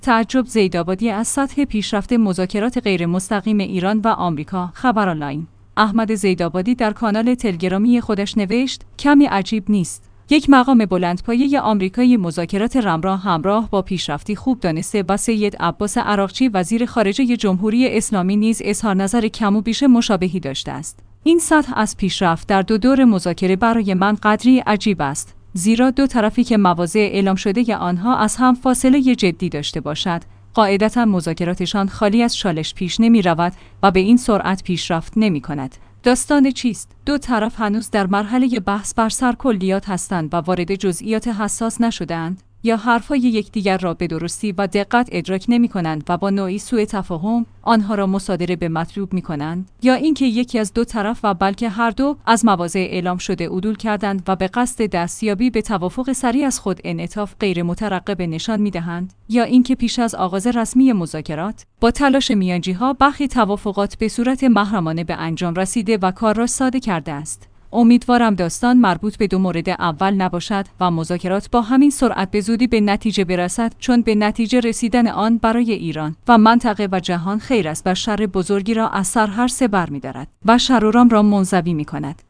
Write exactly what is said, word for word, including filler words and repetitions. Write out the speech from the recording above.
تعجب زیدآبادی از سطح پیشرفت مذاکرات غیر مستقیم ایران و آمریکا. خبر آنلاین. احمد زیدآبادی در کانال تلگرامی خودش نوشت: کمی عجیب نیست. یک مقام بلندپایه آمریکایی مذاکرات رم همراه با پیشرفتی خوب دانسته و سید عباس عراقچی وزیر خارجه جمهوری اسلامی نیز اظهار نظر کم و بیش مشابهی داشته است. این سطح از پیشرفت در دو دور مذاکره برای من قدری عجیب است، زیرا دو طرفی که مواضع اعلام شده آنها از هم فاصله جدی داشته باشد، قاعدتاً مذاکراتشان خالی از چالش پیش نمی رود و به این سرعت پیشرفت نمی کند. داستان چیست؟ دو طرف هنوز در مرحله بحث بر سر کلیات هستند و وارد جزئیات حساس نشده‌اند، یا حرفهای یکدیگر را به درستی و دقت ادراک نمی کنند و با نوعی سوء تفاهم آنها را مصادره به مطلوب می کنند، یا اینکه یکی از دو طرف و بلکه هر دو از مواضع اعلام شده عدول کردند و به قصد دستیابی به توافق سریع از خود انعطاف غیر مترقبه نشان می دهند، یا اینکه پیش از آغاز رسمی مذاکرات با تلاش میانجی‌ها برخی توافقات به صورت محرمانه به انجام رسیده و کار را ساده کرده است. امیدوارم داستان مربوط به دو مورد اول نباشد و مذاکرات با همین سرعت به زودی به نتیجه برسد، چون به نتیجه رسیدن آن برای ایران و منطقه و جهان خیر است و شر بزرگی را از سر هر سه برمی‌دارد و شروران را منزوی می‌کند.